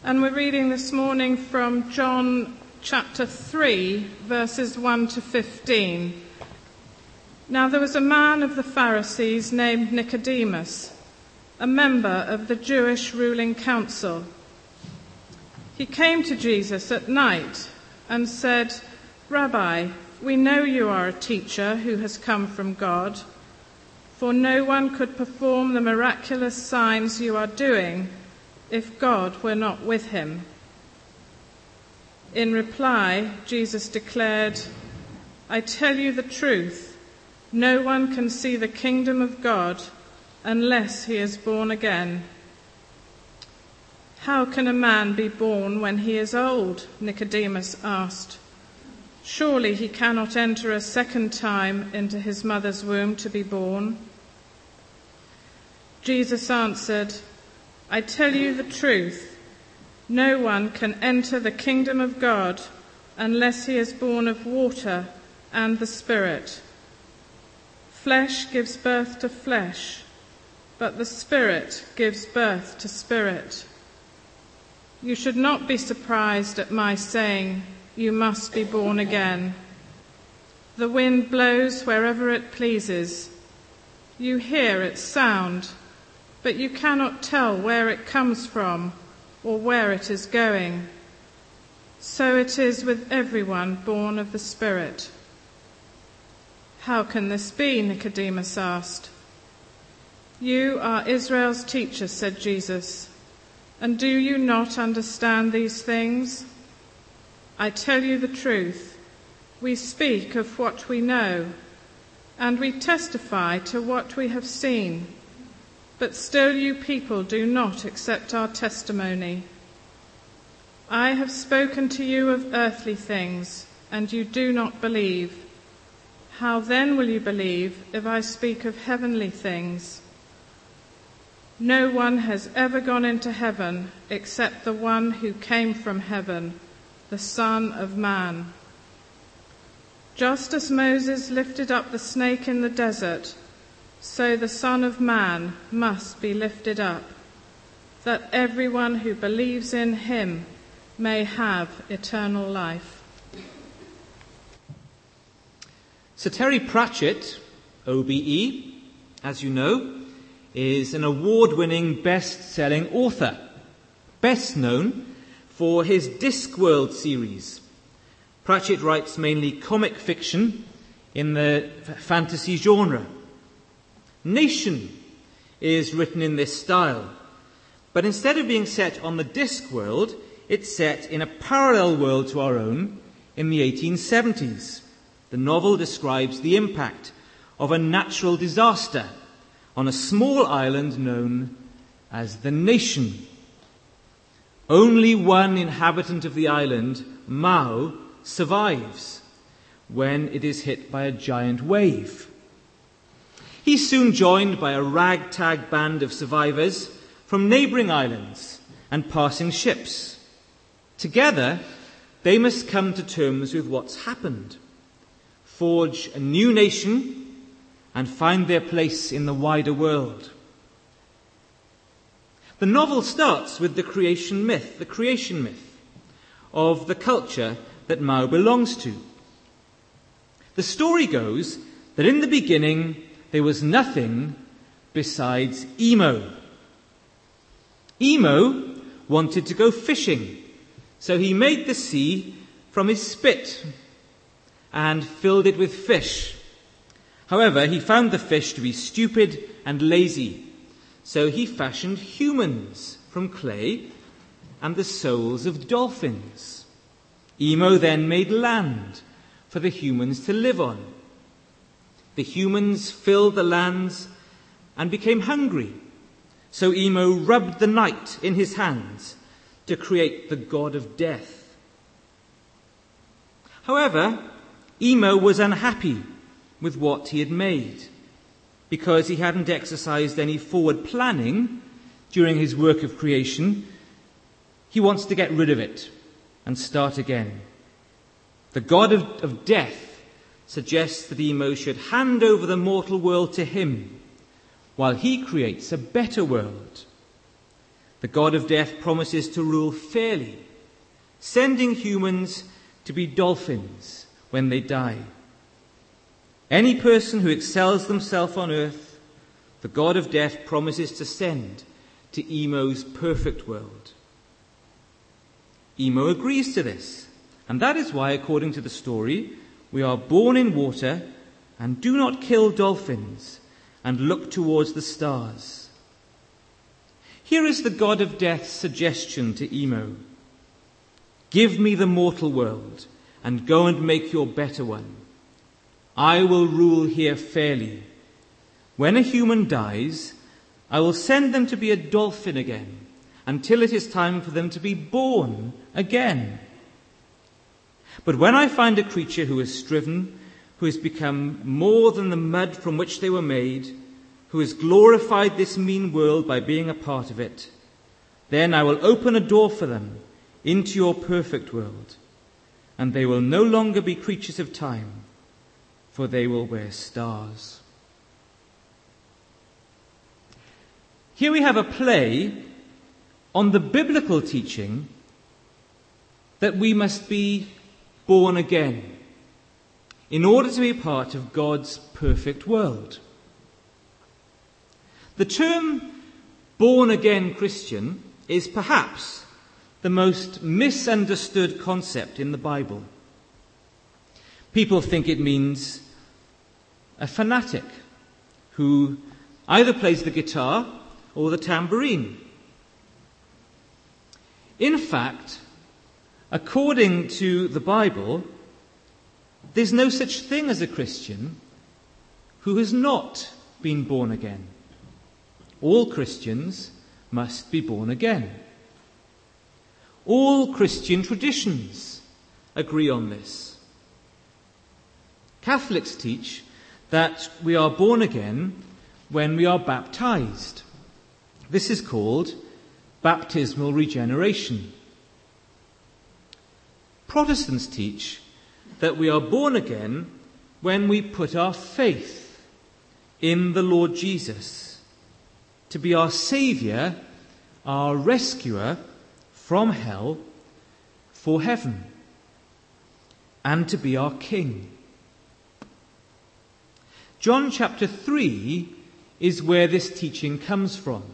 And we're reading this morning from John chapter 3, verses 1 to 15. Now there was a man of the Pharisees named Nicodemus, a member of the Jewish ruling council. He came to Jesus at night and said, "Rabbi, we know you are a teacher who has come from God, for no one could perform the miraculous signs you are doing if God were not with him." In reply, Jesus declared, "I tell you the truth, no one can see the kingdom of God unless he is born again." "How can a man be born when he is old?" Nicodemus asked. "Surely he cannot enter a second time into his mother's womb to be born." Jesus answered, "I tell you the truth, no one can enter the kingdom of God unless he is born of water and the Spirit. Flesh gives birth to flesh, but the Spirit gives birth to spirit. You should not be surprised at my saying, 'You must be born again.' The wind blows wherever it pleases. You hear its sound, but you cannot tell where it comes from or where it is going. So it is with everyone born of the Spirit." "How can this be?" Nicodemus asked. "You are Israel's teacher," said Jesus, "and do you not understand these things? I tell you the truth, we speak of what we know, and we testify to what we have seen, but still you people do not accept our testimony. I have spoken to you of earthly things, and you do not believe. How then will you believe if I speak of heavenly things? No one has ever gone into heaven except the one who came from heaven, the Son of Man. Just as Moses lifted up the snake in the desert, so the Son of Man must be lifted up, that everyone who believes in him may have eternal life." Sir Terry Pratchett, OBE, as you know, is an award-winning best-selling author, best known for his Discworld series. Pratchett writes mainly comic fiction in the fantasy genre. Nation is written in this style, but instead of being set on the Discworld, it's set in a parallel world to our own in the 1870s. The novel describes the impact of a natural disaster on a small island known as the Nation. Only one inhabitant of the island, Mao, survives when it is hit by a giant wave. He's soon joined by a ragtag band of survivors from neighbouring islands and passing ships. Together, they must come to terms with what's happened, forge a new nation, and find their place in the wider world. The novel starts with the creation myth of the culture that Mao belongs to. The story goes that in the beginning there was nothing besides Emo. Emo wanted to go fishing, so he made the sea from his spit and filled it with fish. However, he found the fish to be stupid and lazy, so he fashioned humans from clay and the souls of dolphins. Emo then made land for the humans to live on. The humans filled the lands and became hungry, so Emo rubbed the night in his hands to create the god of death. However, Emo was unhappy with what he had made, because he hadn't exercised any forward planning during his work of creation. He wants to get rid of it and start again. The god of death suggests that Emo should hand over the mortal world to him while he creates a better world. The God of death promises to rule fairly, sending humans to be dolphins when they die. Any person who excels themselves on earth, the God of death promises to send to Emo's perfect world. Emo agrees to this, and that is why, according to the story, we are born in water and do not kill dolphins and look towards the stars. Here is the God of death's suggestion to Emo. Give me the mortal world and go and make your better one. I will rule here fairly. When a human dies, I will send them to be a dolphin again until it is time for them to be born again. But when I find a creature who is striven, who has become more than the mud from which they were made, who has glorified this mean world by being a part of it, then I will open a door for them into your perfect world, and they will no longer be creatures of time, for they will wear stars. Here we have a play on the biblical teaching that we must be born again in order to be part of God's perfect world. The term born-again Christian is perhaps the most misunderstood concept in the Bible. People think it means a fanatic who either plays the guitar or the tambourine. In fact, according to the Bible, there's no such thing as a Christian who has not been born again. All Christians must be born again. All Christian traditions agree on this. Catholics teach that we are born again when we are baptized. This is called baptismal regeneration. Protestants teach that we are born again when we put our faith in the Lord Jesus to be our Saviour, our rescuer from hell for heaven, and to be our King. John chapter 3 is where this teaching comes from.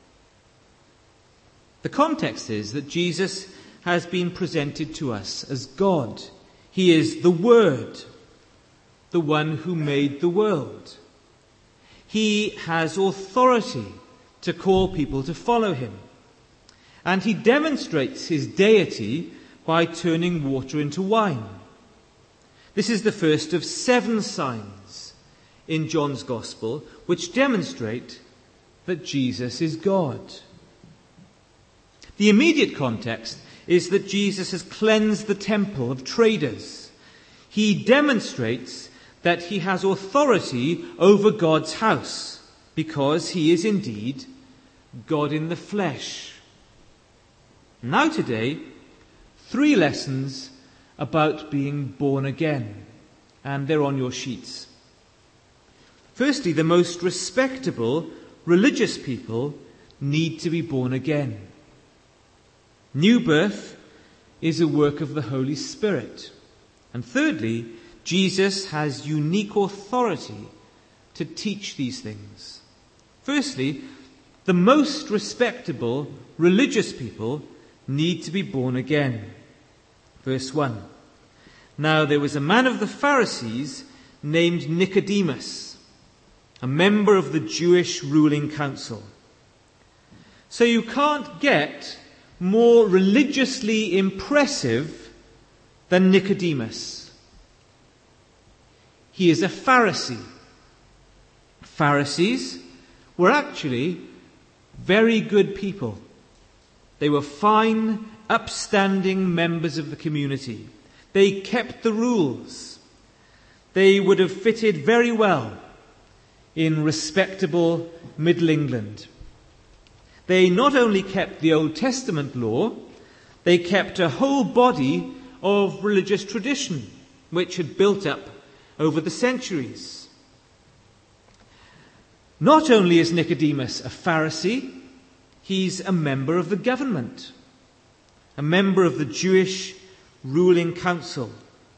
The context is that Jesus has been presented to us as God. He is the Word, the one who made the world. He has authority to call people to follow him. And he demonstrates his deity by turning water into wine. This is the first of 7 signs in John's Gospel which demonstrate that Jesus is God. The immediate context is that Jesus has cleansed the temple of traders. He demonstrates that he has authority over God's house because he is indeed God in the flesh. Now today, 3 lessons about being born again, and they're on your sheets. Firstly, the most respectable religious people need to be born again. New birth is a work of the Holy Spirit. And thirdly, Jesus has unique authority to teach these things. Firstly, the most respectable religious people need to be born again. Verse 1. Now there was a man of the Pharisees named Nicodemus, a member of the Jewish ruling council. So you can't get more religiously impressive than Nicodemus. He is a Pharisee. Pharisees were actually very good people. They were fine, upstanding members of the community. They kept the rules. They would have fitted very well in respectable Middle England. They not only kept the Old Testament law, they kept a whole body of religious tradition which had built up over the centuries. Not only is Nicodemus a Pharisee, He's a member of the government, a member of the Jewish ruling council.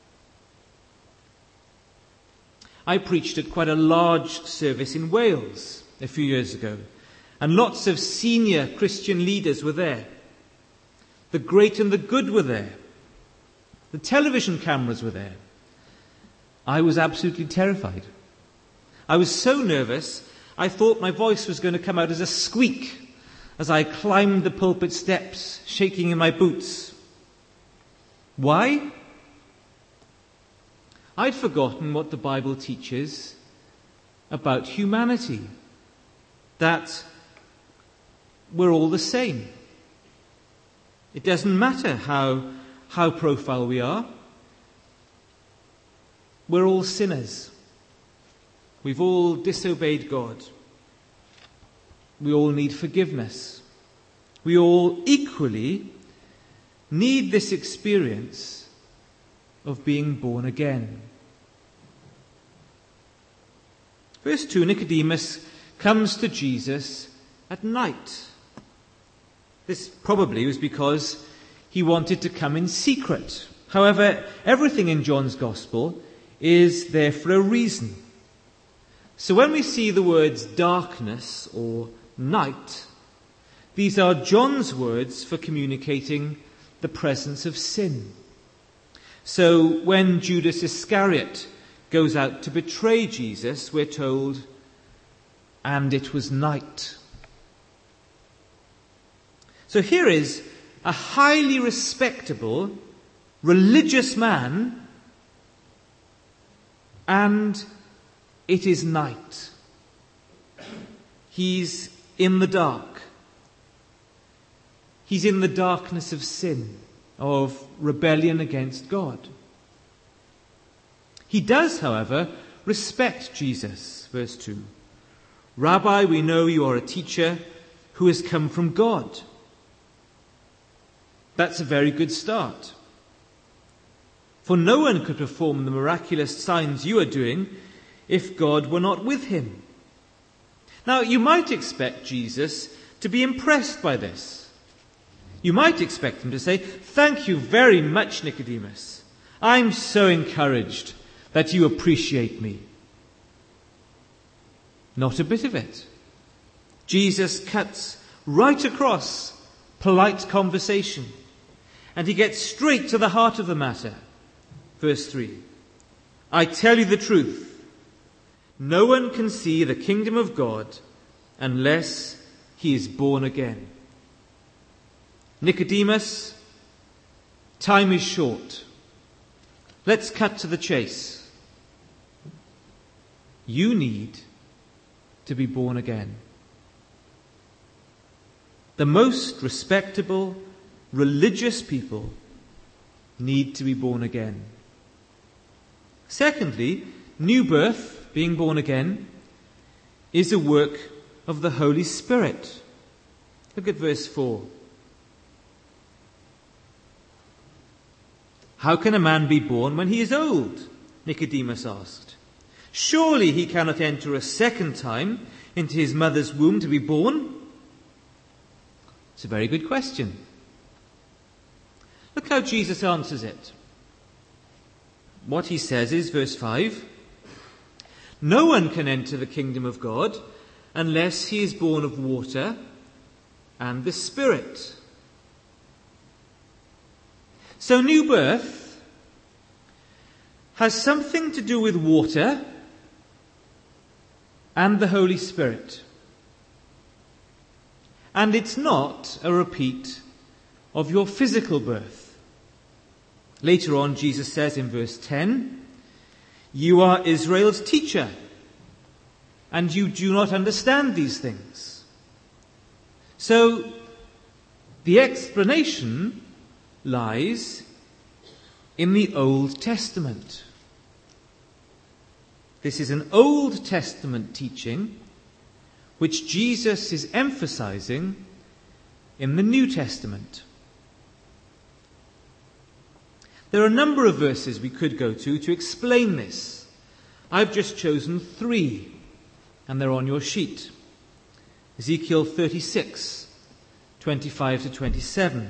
I preached at quite a large service in Wales a few years ago, and lots of senior Christian leaders were there. The great and the good were there. The television cameras were there. I was absolutely terrified. I was so nervous, I thought my voice was going to come out as a squeak as I climbed the pulpit steps, shaking in my boots. Why? I'd forgotten what the Bible teaches about humanity. That we're all the same. It doesn't matter how profile we are. We're all sinners. We've all disobeyed God. We all need forgiveness. We all equally need this experience of being born again. Verse 2, Nicodemus comes to Jesus at night. This probably was because he wanted to come in secret. However, everything in John's Gospel is there for a reason. So when we see the words darkness or night, these are John's words for communicating the presence of sin. So when Judas Iscariot goes out to betray Jesus, we're told, and it was night. So here is a highly respectable, religious man, and it is night. He's in the dark. He's in the darkness of sin, of rebellion against God. He does, however, respect Jesus. Verse 2. Rabbi, we know you are a teacher who has come from God. That's a very good start. For no one could perform the miraculous signs you are doing if God were not with him. Now, you might expect Jesus to be impressed by this. You might expect him to say, "Thank you very much, Nicodemus. I'm so encouraged that you appreciate me." Not a bit of it. Jesus cuts right across polite conversation, and he gets straight to the heart of the matter. Verse 3. I tell you the truth. No one can see the kingdom of God unless he is born again. Nicodemus, time is short. Let's cut to the chase. You need to be born again. The most respectable, religious people need to be born again. Secondly, new birth, being born again, is a work of the Holy Spirit. Look at verse 4. How can a man be born when he is old? Nicodemus asked. Surely he cannot enter a second time into his mother's womb to be born? It's a very good question. Look how Jesus answers it. What he says is, verse 5, no one can enter the kingdom of God unless he is born of water and the Spirit. So new birth has something to do with water and the Holy Spirit. And it's not a repeat of your physical birth. Later on, Jesus says in verse 10, you are Israel's teacher, and you do not understand these things. So, the explanation lies in the Old Testament. This is an Old Testament teaching which Jesus is emphasizing in the New Testament. There are a number of verses we could go to explain this. I've just chosen 3, and they're on your sheet. Ezekiel 36, 25 to 27.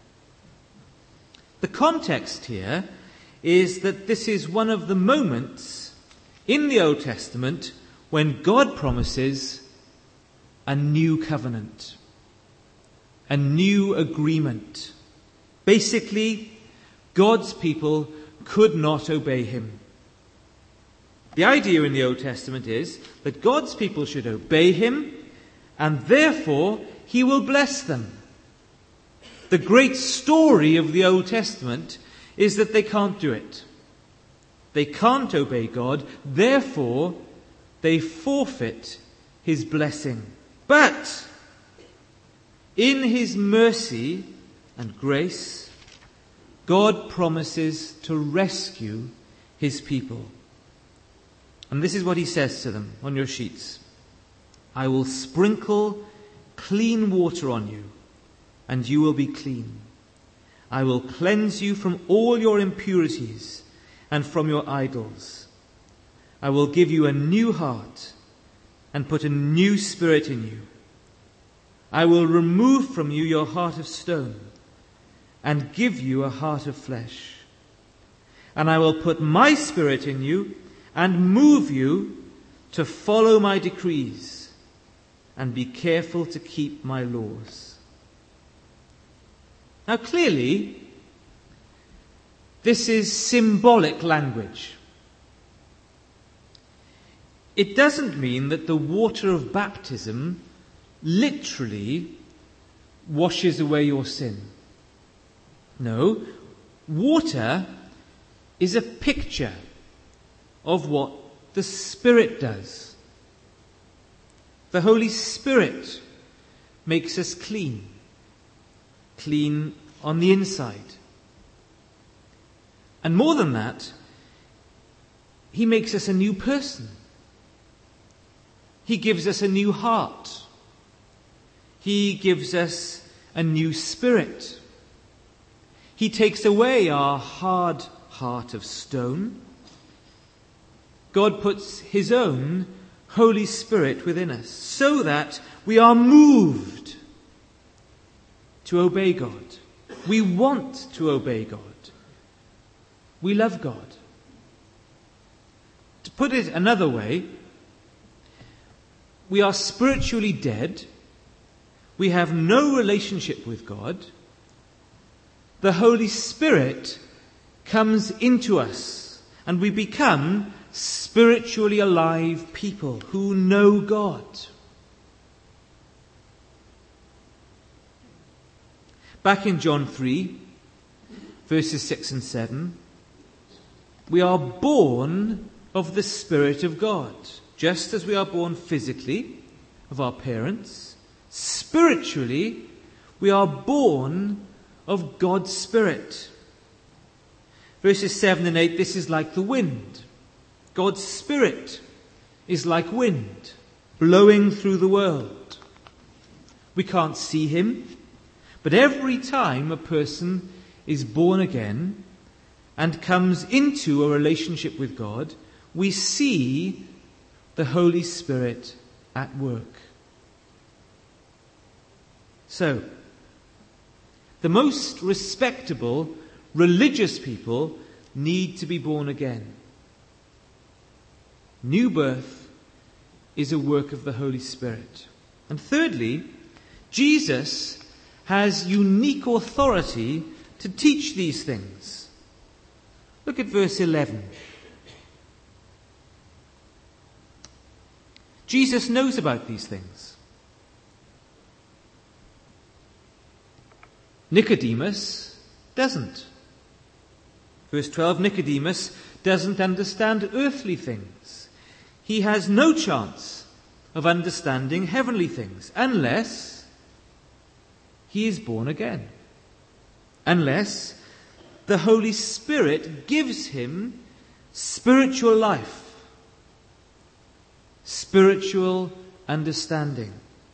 The context here is that this is one of the moments in the Old Testament when God promises a new covenant, a new agreement. Basically, God's people could not obey him. The idea in the Old Testament is that God's people should obey him, and therefore he will bless them. The great story of the Old Testament is that they can't do it. They can't obey God, therefore they forfeit his blessing. But in his mercy and grace, God promises to rescue his people. And this is what he says to them on your sheets. I will sprinkle clean water on you, and you will be clean. I will cleanse you from all your impurities and from your idols. I will give you a new heart and put a new spirit in you. I will remove from you your heart of stone and give you a heart of flesh. And I will put my spirit in you and move you to follow my decrees and be careful to keep my laws. Now clearly, this is symbolic language. It doesn't mean that the water of baptism literally washes away your sin. No, water is a picture of what the Spirit does. The Holy Spirit makes us clean. Clean on the inside. And more than that, he makes us a new person. He gives us a new heart. He gives us a new spirit. He takes away our hard heart of stone. God puts his own Holy Spirit within us so that we are moved to obey God. We want to obey God. We love God. To put it another way, we are spiritually dead. We have no relationship with God. The Holy Spirit comes into us and we become spiritually alive people who know God. Back in John 3, verses 6 and 7, we are born of the Spirit of God. Just as we are born physically of our parents, spiritually we are born of God's Spirit. Verses 7 and 8, this is like the wind. God's Spirit is like wind blowing through the world. We can't see him, but every time a person is born again and comes into a relationship with God, we see the Holy Spirit at work. So, the most respectable religious people need to be born again. New birth is a work of the Holy Spirit. And thirdly, Jesus has unique authority to teach these things. Look at verse 11. Jesus knows about these things. Nicodemus doesn't. Verse 12, Nicodemus doesn't understand earthly things. He has no chance of understanding heavenly things unless he is born again. Unless the Holy Spirit gives him spiritual life. Spiritual understanding.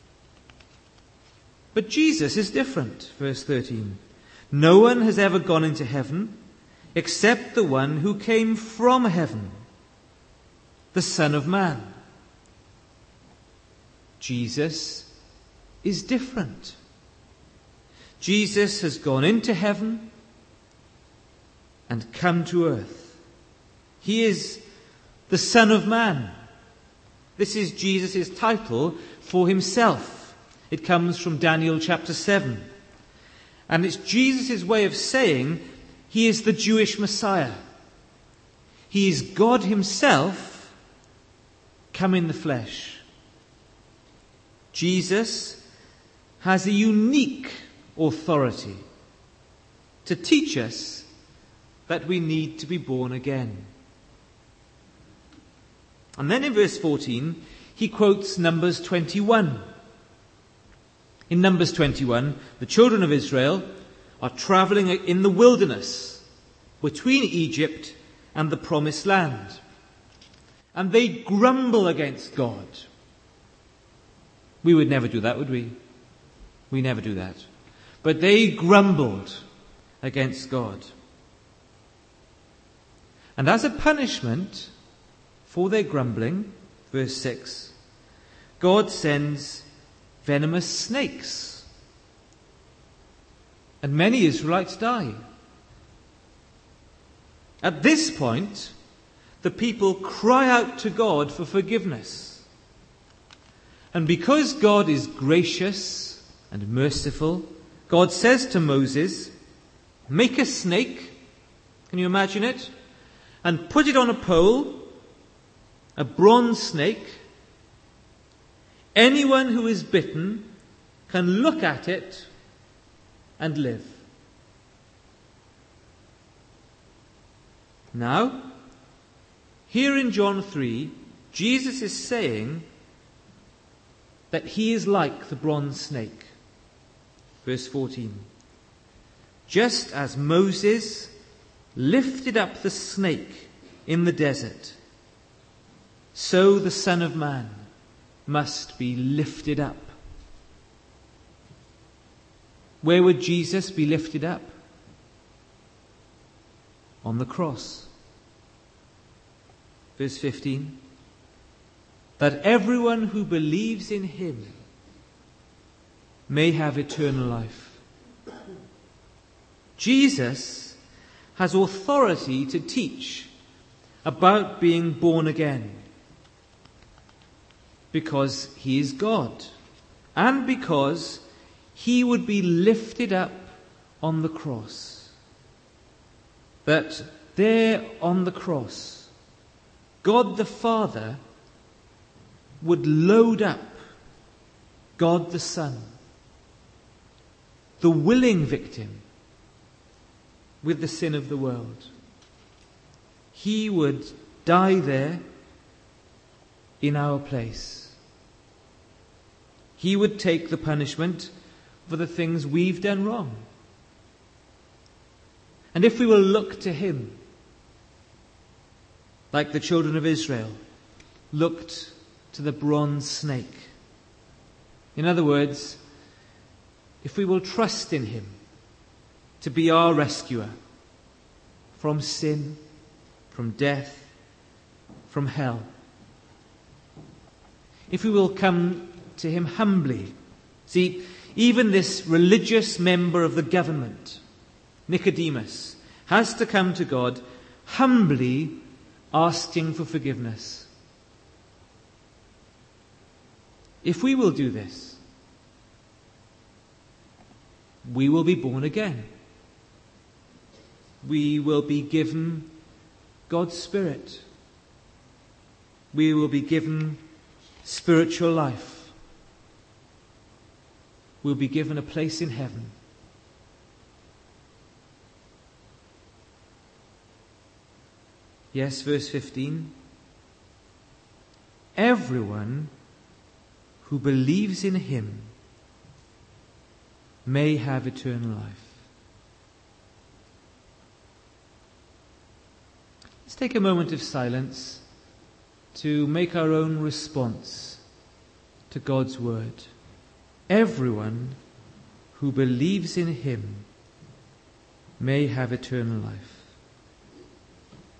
But Jesus is different. Verse 13. No one has ever gone into heaven except the one who came from heaven, the Son of Man. Jesus is different. Jesus has gone into heaven and come to earth. He is the Son of Man. This is Jesus' title for himself. It comes from Daniel chapter 7. And it's Jesus' way of saying he is the Jewish Messiah. He is God himself come in the flesh. Jesus has a unique authority to teach us that we need to be born again. And then in verse 14, he quotes Numbers 21. In Numbers 21, the children of Israel are traveling in the wilderness between Egypt and the promised land. And they grumble against God. We would never do that, would we? We never do that. But they grumbled against God. And as a punishment for their grumbling, verse 6, God sends venomous snakes. And many Israelites die. At this point, the people cry out to God for forgiveness. And because God is gracious and merciful, God says to Moses, make a snake, can you imagine it? And put it on a pole, a bronze snake. Anyone who is bitten can look at it and live. Now, here in John 3, Jesus is saying that he is like the bronze snake. Verse 14. Just as Moses lifted up the snake in the desert, so the Son of Man must be lifted up. Where would Jesus be lifted up? On the cross. Verse 15. That everyone who believes in him may have eternal life. Jesus has authority to teach about being born again because he is God and because he would be lifted up on the cross. That there on the cross, God the Father would load up God the Son, the willing victim, with the sin of the world. He would die there in our place. He would take the punishment for the things we've done wrong. And if we will look to him, like the children of Israel looked to the bronze snake. In other words, if we will trust in him to be our rescuer from sin, from death, from hell. If we will come to him humbly. See, even this religious member of the government, Nicodemus, has to come to God humbly asking for forgiveness. If we will do this, we will be born again. We will be given God's Spirit. We will be given spiritual life. We'll be given a place in heaven. Yes, verse 15. Everyone who believes in him may have eternal life. Let's take a moment of silence to make our own response to God's word. Everyone who believes in him may have eternal life.